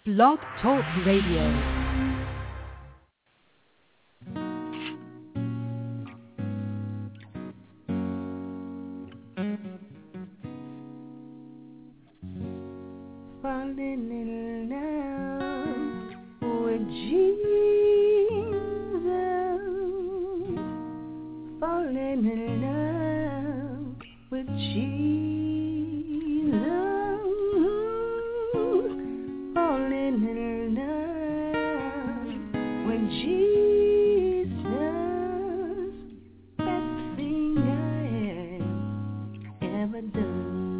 Blog Talk Radio. Falling in love with Jesus, falling in love with Jesus, falling in love with Jesus, best thing I have ever done.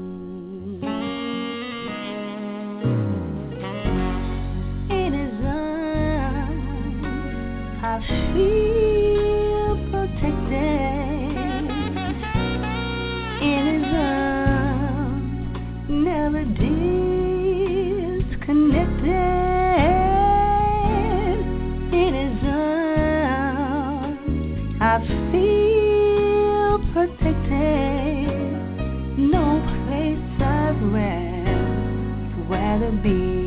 I feel protected in his arms, never disconnected in his arms. I feel protected, no place I'd rather be.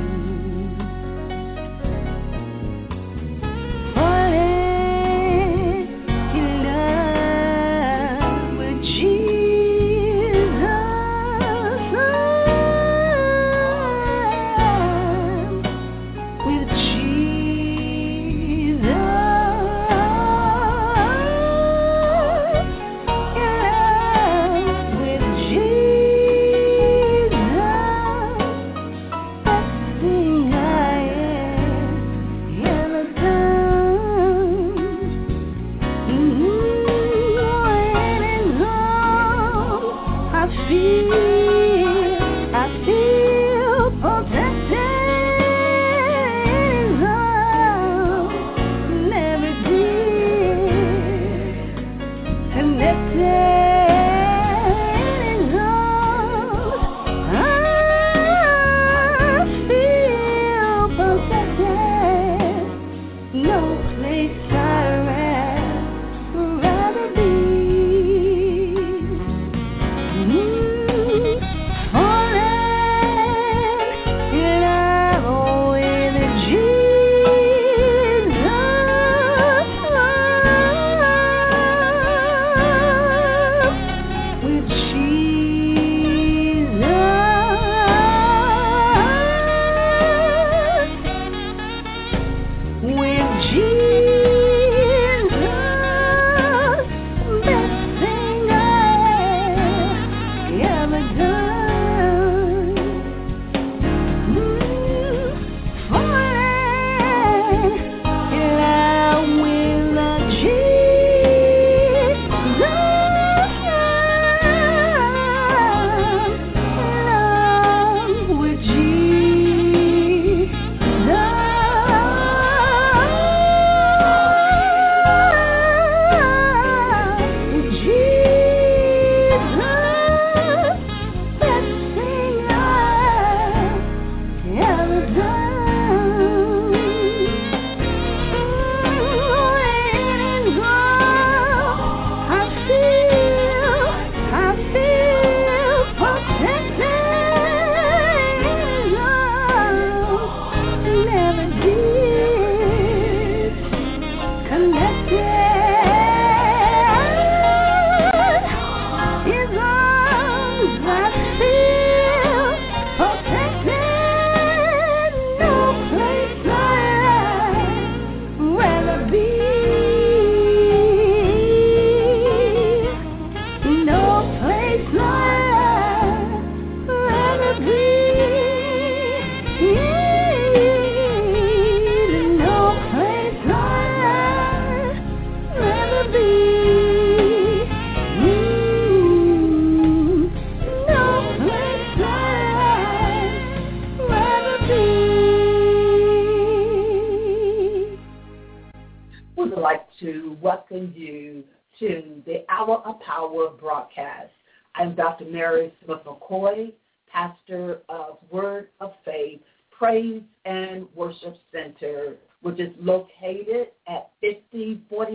Welcome you to the Hour of Power broadcast. I'm Dr. Mary Smith McCoy, pastor of Word of Faith, Praise and Worship Center, which is located at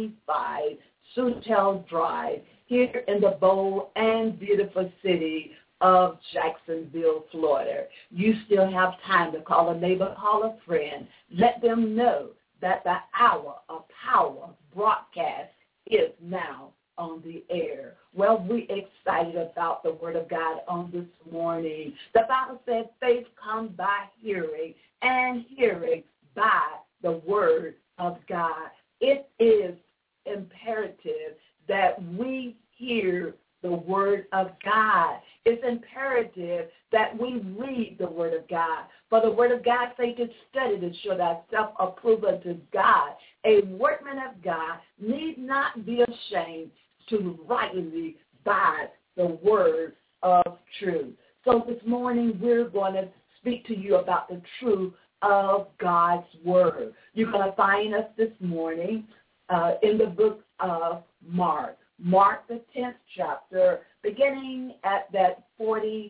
5045 Sutel Drive here in the bold and beautiful city of Jacksonville, Florida. You still have time to call a neighbor, call a friend. Let them know that the Hour of Power broadcast is now on the air. Well, we're excited about the Word of God on this morning. The Bible says faith comes by hearing, and hearing by the Word of God. It is imperative that we hear the Word of God. It's imperative that we read the Word of God. For the Word of God says to study to show thyself approved unto God. A workman of God need not be ashamed to rightly divide the word of truth. So this morning we're going to speak to you about the truth of God's word. You're going to find us this morning in the book of Mark. Mark, the 10th chapter, beginning at that 46th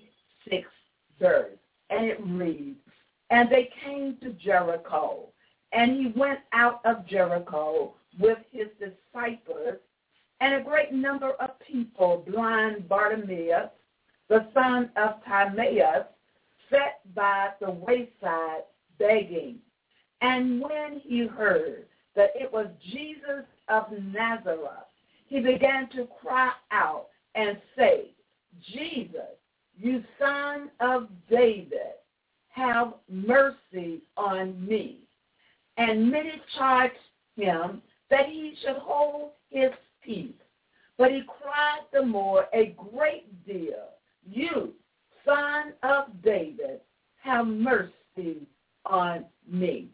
verse. And it reads, "And they came to Jericho, and he went out of Jericho with his disciples, and a great number of people. Blind Bartimaeus, the son of Timaeus, sat by the wayside begging. And when he heard that it was Jesus of Nazareth, he began to cry out and say, 'Jesus, you son of David, have mercy on me.' And many charged him that he should hold his peace. But he cried the more a great deal, 'You, son of David, have mercy on me.'"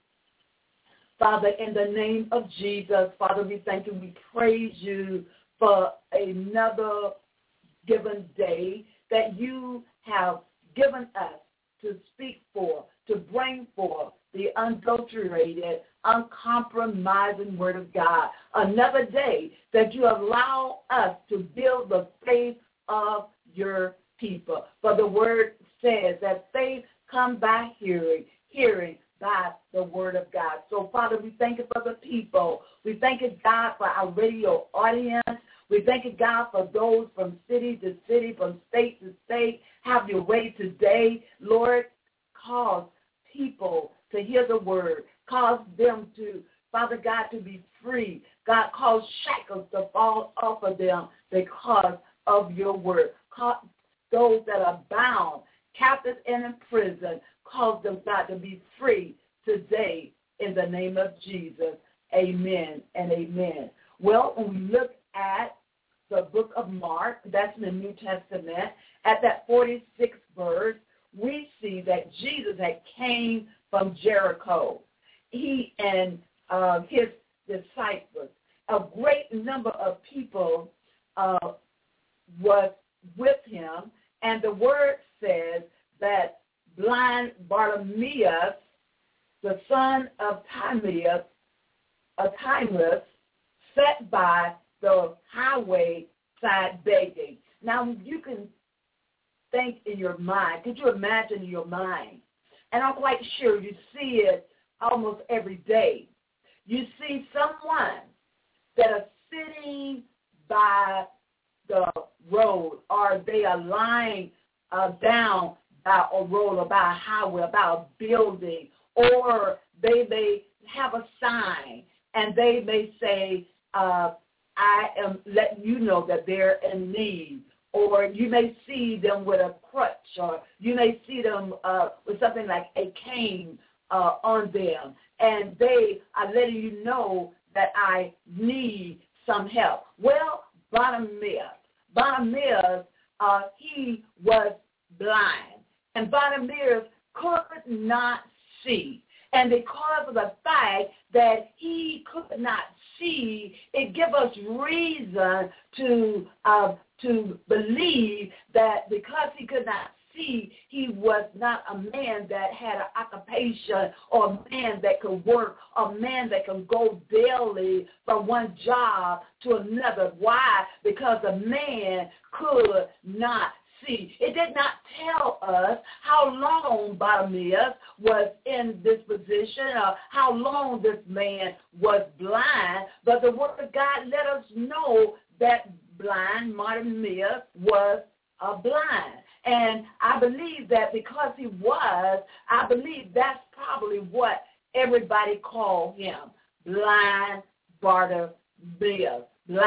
Father, in the name of Jesus, Father, we thank you. We praise you for another given day that you have given us to speak for, to bring forth the unadulterated, uncompromising word of God. Another day that you allow us to build the faith of your people. For the word says that faith comes by hearing, hearing by the word of God. So, Father, we thank you for the people. We thank you, God, for our radio audience. We thank you, God, for those from city to city, from state to state. Have your way today. Lord, cause people to hear the word. Cause them to, Father God, to be free. God, cause shackles to fall off of them because of your word. Cause those that are bound, captives, and in prison, cause them, God, to be free today in the name of Jesus. Amen and amen. Well, when we look at the book of Mark, that's in the New Testament, at that 46th verse, we see that Jesus had came from Jericho. He and his disciples, a great number of people was with him, and the word says that blind Bartimaeus, the son of Timaeus, sat by the highway side begging. Now, you can think in your mind. Could you imagine in your mind? And I'm quite sure you see it almost every day. You see someone that are sitting by the road, or they are lying down by a road or by a highway, by a building, or they may have a sign, and they may say, I am letting you know that they're in need. Or you may see them with a crutch, or you may see them with something like a cane on them, and they are letting you know that I need some help. Well, Bartimaeus, he was blind, and Bartimaeus could not see. And because of the fact that he could not see, it gives us reason to believe that because he could not see, he was not a man that had an occupation, or a man that could work, a man that could go daily from one job to another. Why? Because a man could not see. It did not tell us how long Bartimaeus was in this position, or how long this man was blind, but the word of God let us know that blind Bartimaeus was blind. And I believe that because he was, I believe that's probably what everybody called him, blind Bartimaeus,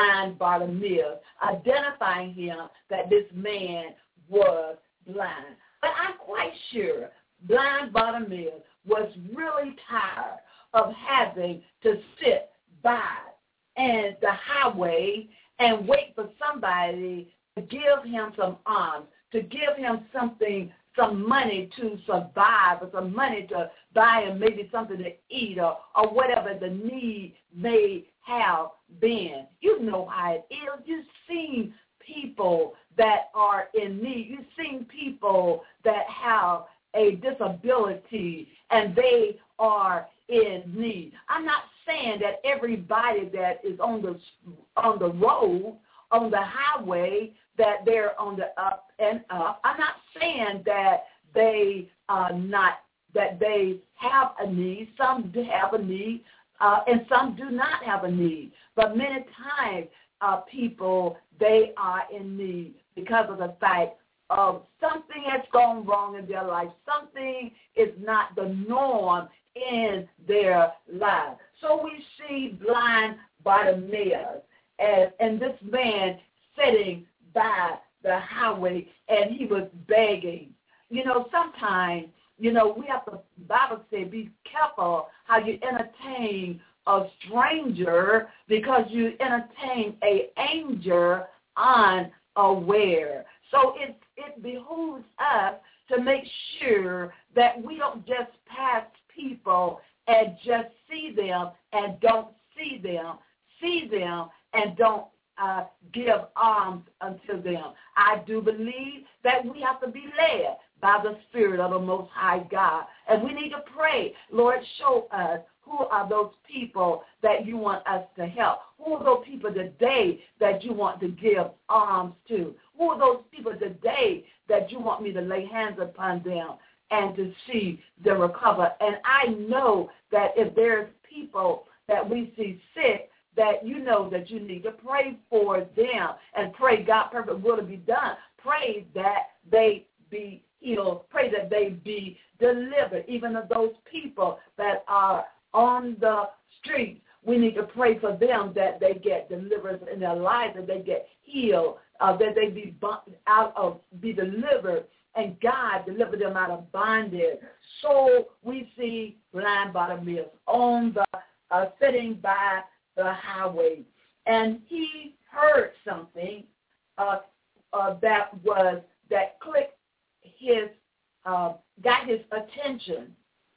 identifying him that this man was blind. But I'm quite sure blind Bartimaeus was really tired of having to sit by and the highway and wait for somebody to give him some alms, to give him something, some money to survive, or some money to buy him maybe something to eat, or whatever the need may have been. You know how it is. You've seen people that are in need. You've seen people that have a disability and they are in need. I'm not saying that everybody that is on the road, on the highway, that they're on the up and up. I'm not saying that they are not, that they have a need. Some do have a need, and some do not have a need. But many times people, they are in need because of the fact of something has gone wrong in their life. Something is not the norm in their lives. So we see blind Bartimaeus and this man sitting by the highway, and he was begging. You know, sometimes, you know, we have to, the Bible says, be careful how you entertain a stranger, because you entertain an angel unaware. So it behooves us to make sure that we don't just pass people and just see them and don't see them and don't give alms unto them. I do believe that we have to be led by the Spirit of the Most High God. And we need to pray, Lord, show us who are those people that you want us to help. Who are those people today that you want to give alms to? Who are those people today that you want me to lay hands upon them and to see them recover? And I know that if there's people that we see sick, that you know that you need to pray for them and pray God's perfect will to be done. Pray that they be healed. Pray that they be delivered. Even of those people that are on the streets, we need to pray for them that they get deliverance in their lives, that they get healed, that they be delivered, and God deliver them out of bondage. So we see blind Bartimaeus on the sitting by the highway, and he heard something that clicked his, got his attention.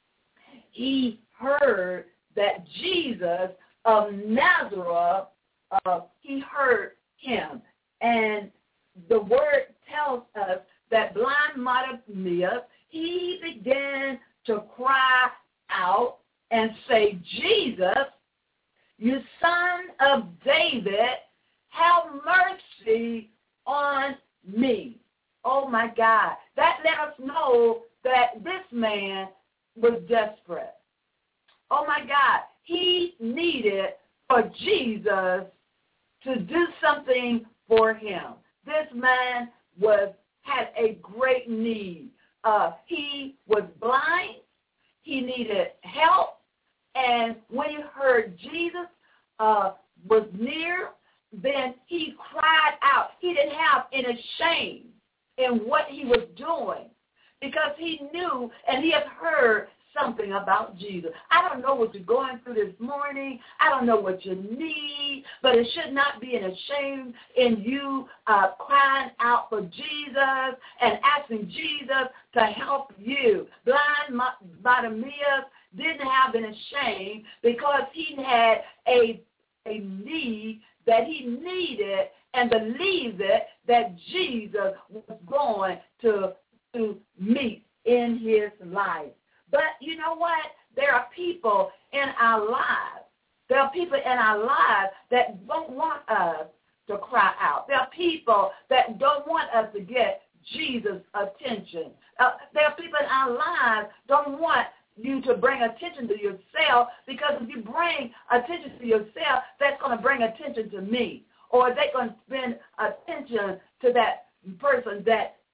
He heard that Jesus of Nazareth, he heard him, and the word tells us that blind Bartimaeus, he began to cry out and say, Jesus, you son of David, have mercy on me. Oh, my God. That let us know that this man was desperate. Oh, my God. He needed for Jesus to do something for him. This man had a great need. He was blind. He needed help. And when he heard Jesus was near, then he cried out. He didn't have any shame in what he was doing, because he knew and he had heard something about Jesus. I don't know what you're going through this morning. I don't know what you need, but it should not be any shame in you crying out for Jesus and asking Jesus to help you. Blind Bartimaeus didn't have any shame, because he had a need that he needed and believed that Jesus was going to meet in his life. But you know what? There are people in our lives. There are people in our lives that don't want us to cry out. There are people that don't want us to get Jesus' attention. There are people in our lives don't want you to bring attention to yourself, because if you bring attention to yourself, that's going to bring attention to me, or they're going to spend attention to that person that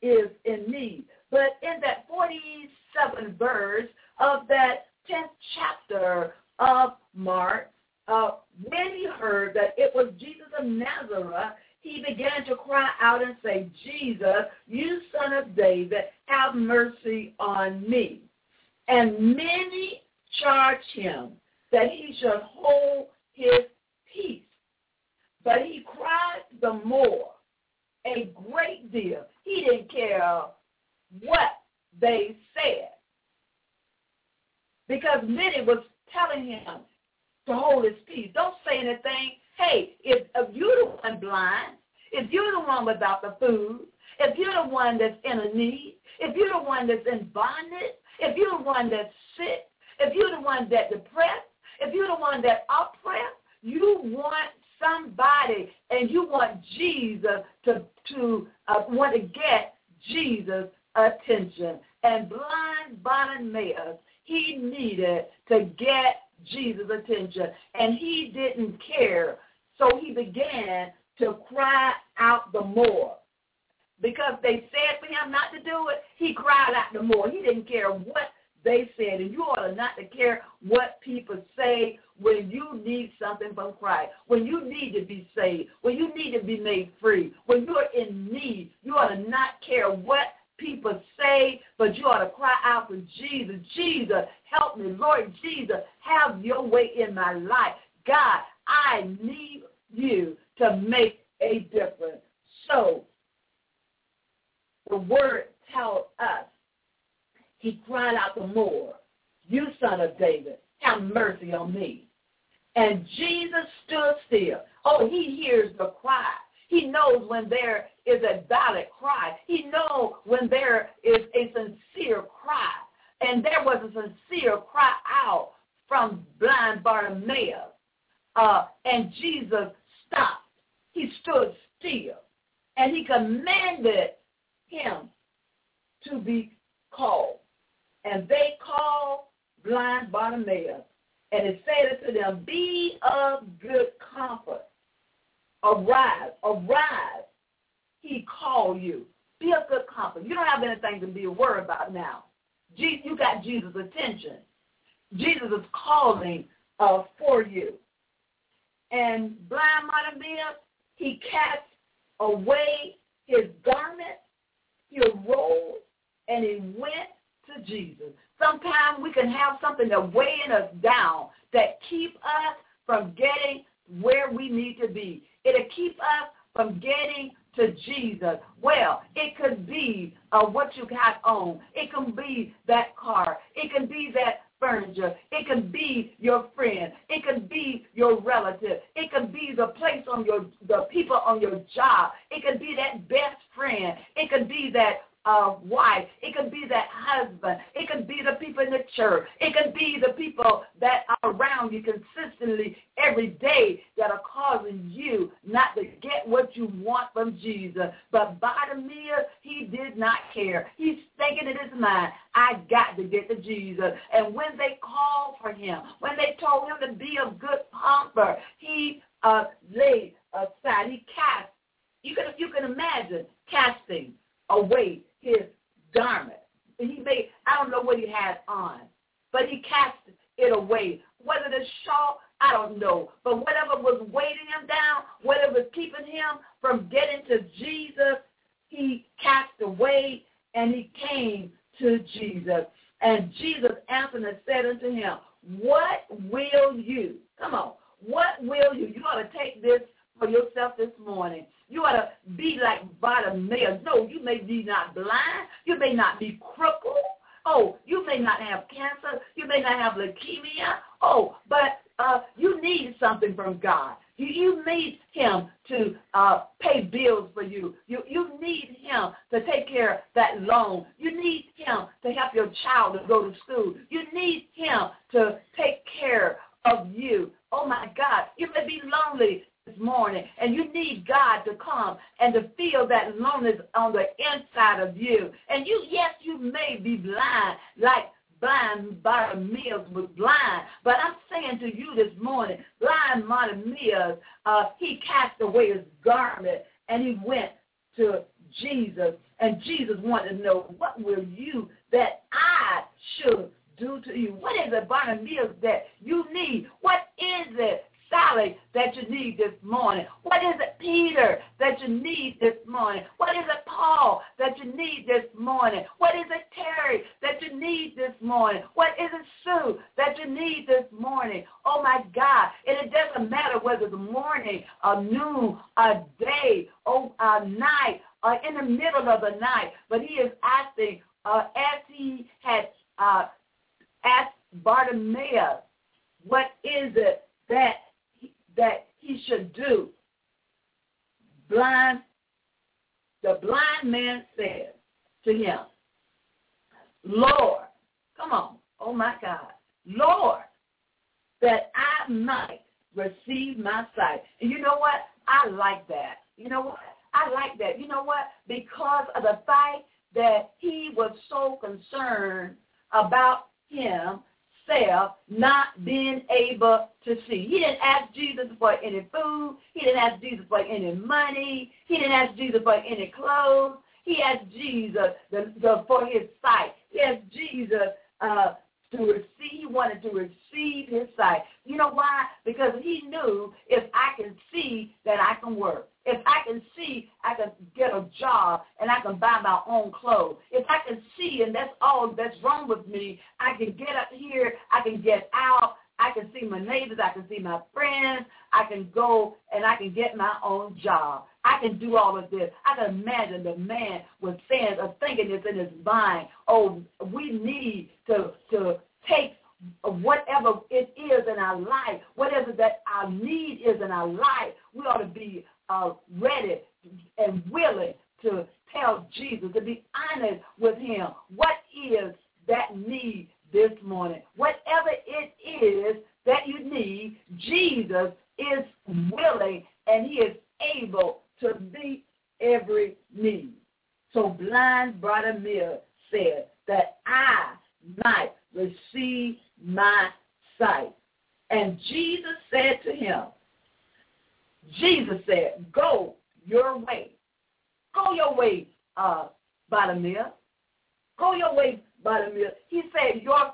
is in need. But in that 47th verse of that 10th chapter of Mark, when he heard that it was Jesus of Nazareth, he began to cry out and say, Jesus, you son of David, have mercy on me. And many charged him that he should hold his peace. But he cried the more, a great deal. He didn't care what they said, because many was telling him to hold his peace. Don't say anything. Hey, if you're the one blind, if you're the one without the food, if you're the one that's in a need, if you're the one that's in bondage, if you're the one that's sick, if you're the one that's depressed, if you're the one that's oppressed, you want somebody and you want Jesus to want to get Jesus' attention. And blind Bartimaeus, he needed to get Jesus' attention, and he didn't care. So he began to cry out the more. Because they said for him not to do it, he cried out the more. He didn't care what they said. And you ought not to care what people say when you need something from Christ, when you need to be saved, when you need to be made free, when you're in need. You ought to not care what people say, but you ought to cry out for Jesus. Jesus, help me. Lord Jesus, have your way in my life. God, I need you to make a difference. So the word tells us, he cried out the more, you son of David, have mercy on me. And Jesus stood still. Oh, he hears the cry. He knows when there is a valid cry. He knows when there is a sincere cry. And there was a sincere cry out from blind Bartimaeus. And Jesus stopped. He stood still. And he commanded him to be called. And they called blind Bartimaeus. And it said unto them, be of good comfort. Arise, arise. He called you. Be of good comfort. You don't have anything to be worried about now. You got Jesus' attention. Jesus is calling for you. And blind Bartimaeus, he cast away his garment, he arose, and he went to Jesus. Sometimes we can have something that weighing us down, that keep us from getting where we need to be. It'll keep us from getting to Jesus. Well, it could be what you got on. It can be that car. It can be that furniture. It can be your friend. It can be your relative. It can be the place on the people on your job. It can be that best friend. It can be that wife. It can be that husband. It can be the people in the church. It can be the people that are around you consistently every day that are causing you not to get what you want from Jesus. But Bartimaeus, he did not care. He's thinking in his mind, I got to get to Jesus. And when they called for him, when they told him to be of good comfort, he laid aside. He cast. You can imagine casting away his garment. I don't know what he had on, but he cast it away. Whether the shawl, I don't know. But whatever was weighting him down, whatever was keeping him from getting to Jesus, he cast away, and he came to Jesus. And Jesus answered and said unto him, what will you? Come on. What will you? You ought to take this for yourself this morning. You ought to be like Bartimaeus. No, you may be not blind. You may not be crippled. Oh, you may not have cancer. You may not have leukemia. Oh, but you need something from God. You need him to pay bills for you. You need him to take care of that loan. You need him to help your child to go to school. You need him to take care of you. Oh, my God. You may be lonely this morning, and you need God to come and to feel that loneliness on the inside of you. And yes, you may be blind, like blind Bartimaeus was blind, but I'm saying to you this morning, blind Bartimaeus, he cast away his garment, and he went to Jesus, and Jesus wanted to know, what will you that I should do to you? What is it, Bartimaeus, that you need? What is it, Sally, that you need this morning? What is it, Peter, that you need this morning? What is it, Paul, that you need this morning? What is it, Terry, that you need this morning? What is it, Sue, that you need this morning? Oh, my God. And it doesn't matter whether it's morning, or noon, or day, or night, or in the middle of the night. But he is asking, as he had asked Bartimaeus, what is it that he should do? The blind man said to him, Lord, come on, oh my God, Lord, that I might receive my sight. And you know what? I like that. You know what? I like that. You know what? Because of the fact that he was so concerned about himself not being able to see. He didn't ask Jesus for any food. He didn't ask Jesus for any money. He didn't ask Jesus for any clothes. He asked Jesus for his sight. He asked Jesus to receive. He wanted to receive his sight. You know why? Because he knew, if I can see, that I can work. If I can see, I can get a job and I can buy my own clothes. If I can see, and that's all that's wrong with me, I can get up here, I can get out, I can see my neighbors, I can see my friends, I can go and I can get my own job. I can do all of this. I can imagine the man was saying or thinking this in his mind, oh, we need to take whatever it is in our life, whatever that our need is in our life, we ought to be ready and willing to tell Jesus, to be honest with him. What is that need this morning? Whatever it is that you need, Jesus is willing and he is able to meet every need. So blind Bartimaeus said that I might receive my sight. And Jesus said to him, go your way. Go your way, Bartimaeus. Go your way, Bartimaeus. He said, your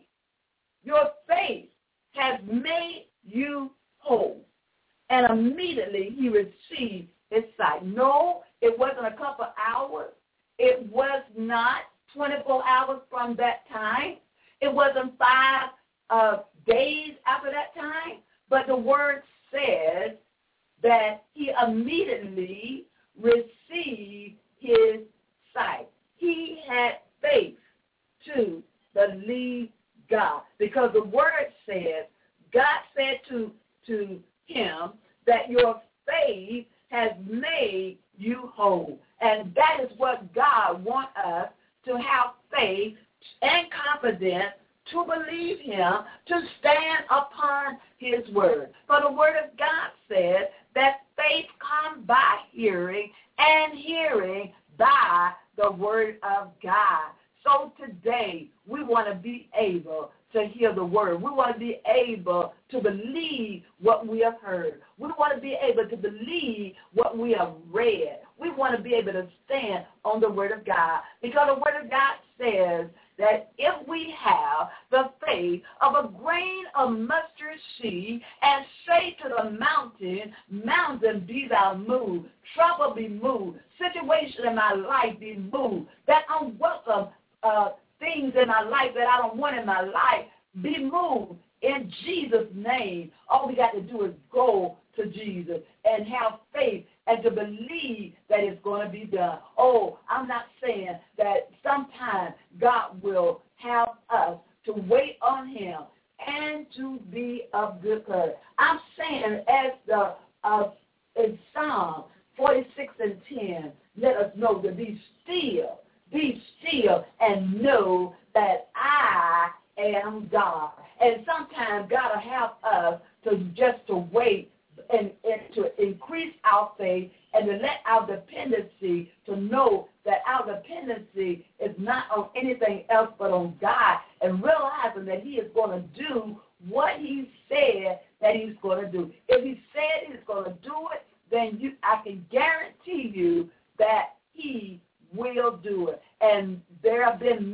faith has made you whole. And immediately he received his sight. No, it wasn't a couple hours. It was not 24 hours from that time. It wasn't 5 days after that time. But the word says that he immediately received his sight. He had faith to believe God. Because the word says, God said to him that your faith has made you whole. And that is what God wants us to have, faith and confidence to believe him, to stand upon his word. For the word of God says that faith comes by hearing, and hearing by the word of God. So today, we want to be able to hear the word. We want to be able to believe what we have heard. We want to be able to believe what we have read. We want to be able to stand on the word of God, because the word of God says that if we have the faith of a grain of mustard seed and say to the mountain be thou moved, trouble be moved, situation in my life be moved, that unwelcome things in my life that I don't want in my life be moved in Jesus' name. All we got to do is go to Jesus and have faith and to believe that it's going to be done. Oh, I'm not saying that sometimes God will have us to wait on him and to be of good courage. I'm saying, as in Psalm 46:10, let us know to be still and know that I am God. And sometimes God will have us to wait and to increase our faith and to let our dependency, to know that our dependency is not on anything else but on God, and realizing that he is going to do what he said that he's going to do. If he said he's going to do it, then I can guarantee you that he will do it. And there have been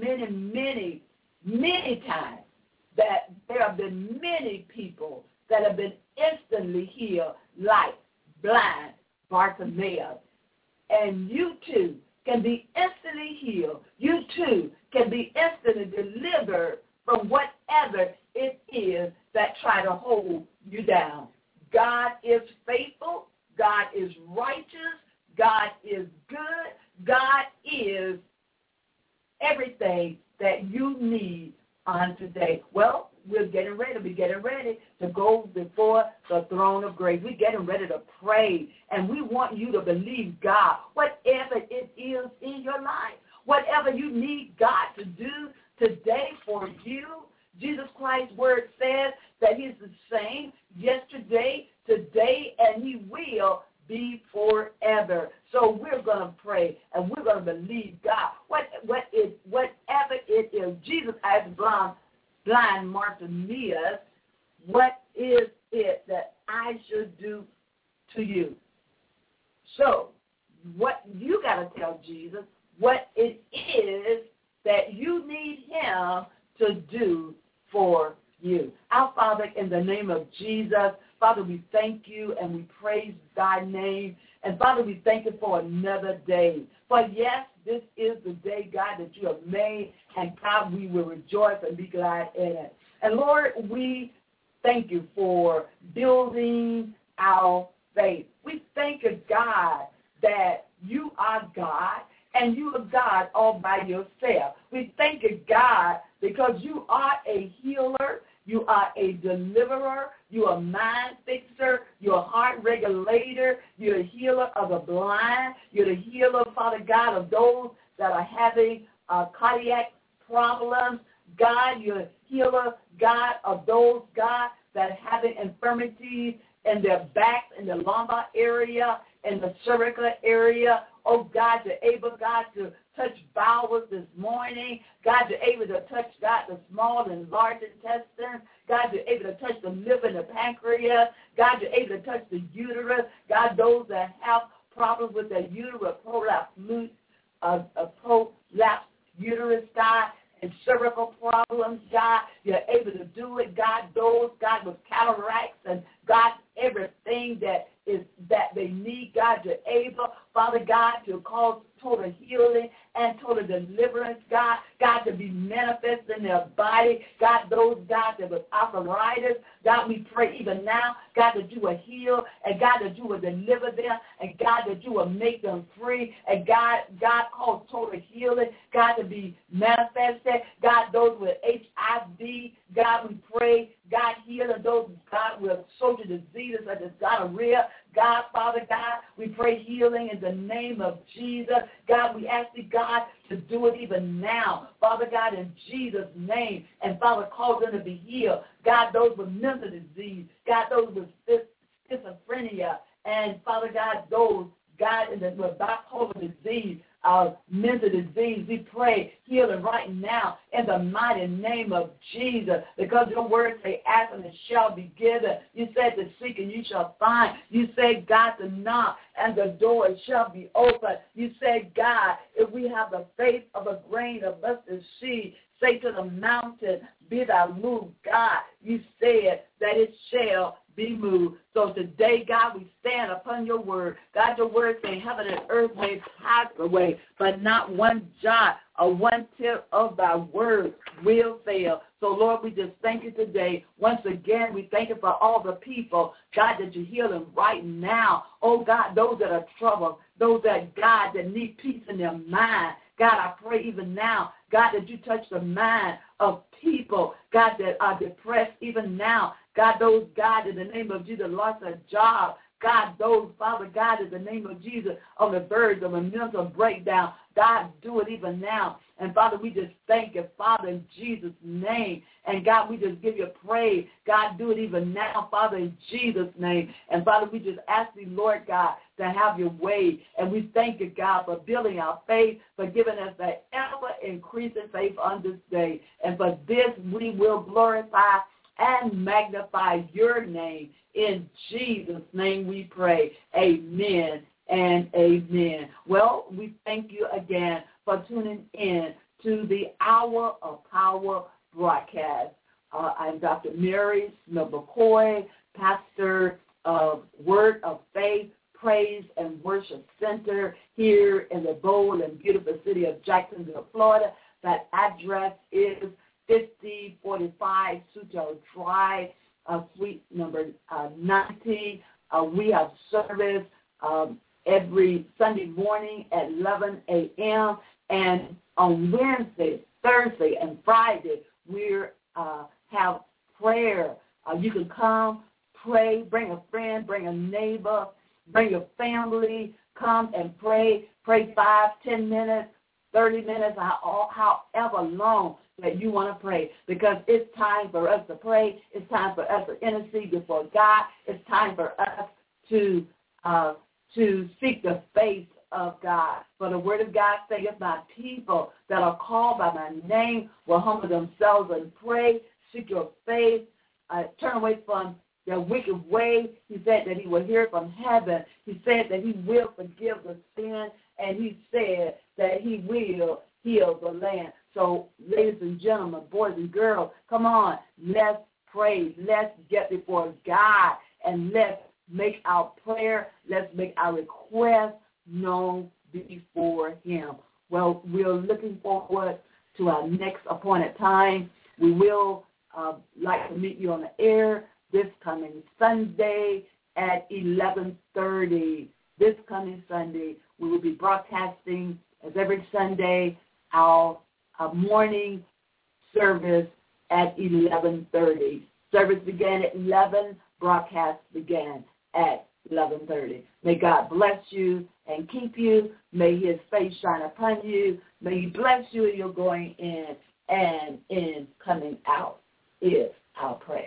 many times that there have been many people that have been instantly healed, like blind Bartimaeus. And you too can be instantly healed. You too can be instantly delivered from whatever it is that try to hold you down. God is faithful. God is righteous. God is good. God is everything that you need on today. Well, we're getting ready to go before the throne of grace. We're getting ready to pray, and we want you to believe God, whatever it is in your life, whatever you need God to do today for you. Jesus Christ's word says that he's the same yesterday, today, and he will be forever. So we're going to pray, and we're going to believe God. Whatever it is, Jesus asked blind Bartimaeus, what is it that I should do to you? So what you got to tell Jesus what it is that you need him to do for you. Our Father, in the name of Jesus, Father, we thank you and we praise thy name. And Father, we thank you for another day. For yes, this is the day, God, that you have made. And God, we will rejoice and be glad in it. And Lord, we thank you for building our faith. We thank you, God, that you are God and you are God all by yourself. We thank you, God, because you are a healer. You are a deliverer. You're a mind fixer. You're a heart regulator. You're a healer of the blind. You're the healer, Father God, of those that are having cardiac problems. God, you're a healer, God, of those, God, that are having infirmities in their backs, in the lumbar area, in the cervical area. Oh, God, you're able, God, to touch bowels this morning. God, you're able to touch, God, the small and large intestines. God, you're able to touch the liver and the pancreas. God, you're able to touch the uterus. God, those that have problems with their uterus, prolapse uterus, God, and cervical problems, God, you're able to do it. God, those, God, with cataracts and, God, everything that they need, God, you're able, Father God, to cause total healing and total deliverance, God, to be manifest in their body, God, those, God, that with arthritis, God, we pray even now, God, that you will heal, and God, that you will deliver them, and God, that you will make them free, and God, cause total healing, God, to be manifested, God, those with HIV, God, we pray, God, healing those, God, with social diseases such as gonorrhea, God, Father God, we pray healing in the name of Jesus. God, we ask you, God, to do it even now. Father God, in Jesus' name. And Father, cause them to be healed. God, those with mental disease. God, those with schizophrenia. And Father God, those, God, with bipolar disease, mental disease, we pray healing right now in the mighty name of Jesus, because your word say, ask and it shall be given. You said to seek and you shall find. You say, God, to knock and the door shall be open. You say, God, if we have the faith of a grain of mustard seed, say to the mountain, be thou moved. God, you said that it shall be moved. So today, God, we stand upon your word. God, your word saying heaven and earth may pass away, but not one jot or one tip of thy word will fail. So, Lord, we just thank you today. Once again, we thank you for all the people, God, that you're healing right now. Oh, God, those that are troubled, those that, God, that need peace in their mind. God, I pray even now, God, that you touch the mind of people, God, that are depressed even now. God, those, God, in the name of Jesus, lost a job. God, those, Father God, in the name of Jesus, on the verge of a mental breakdown. God, do it even now. And, Father, we just thank you, Father, in Jesus' name. And, God, we just give you praise. God, do it even now, Father, in Jesus' name. And, Father, we just ask you, Lord God, to have your way. And we thank you, God, for building our faith, for giving us that ever-increasing faith on this day. And for this, we will glorify and magnify your name. In Jesus' name we pray. Amen and amen. Well, we thank you again for tuning in to the Hour of Power broadcast. I'm Dr. Mary Smith McCoy, pastor of Word of Faith, Praise and Worship Center here in the bold and beautiful city of Jacksonville, Florida. That address is 5045 Suto Drive, suite number 90. We have service every Sunday morning at 11 a.m. And on Wednesday, Thursday, and Friday, we have prayer. You can come, pray, bring a friend, bring a neighbor, bring your family, come and pray. Pray 5, 10 minutes, 30 minutes, however long that you want to pray, because it's time for us to pray. It's time for us to intercede before God. It's time for us to seek the face of God. For the word of God saith, my people that are called by my name will humble themselves and pray, seek your face, turn away from their wicked way. He said that he will hear from heaven. He said that he will forgive the sin, and he said that he will heal the land. So, ladies and gentlemen, boys and girls, come on, let's pray. Let's get before God, and let's make our prayer, let's make our request known before him. Well, we're looking forward to our next appointed time. We will like to meet you on the air this coming Sunday at 11:30. This coming Sunday, we will be broadcasting, as every Sunday, our morning service at 11:30. Service began at 11, broadcast began at 11:30. May God bless you and keep you. May his face shine upon you. May he bless you in your going in and in coming out is our prayer.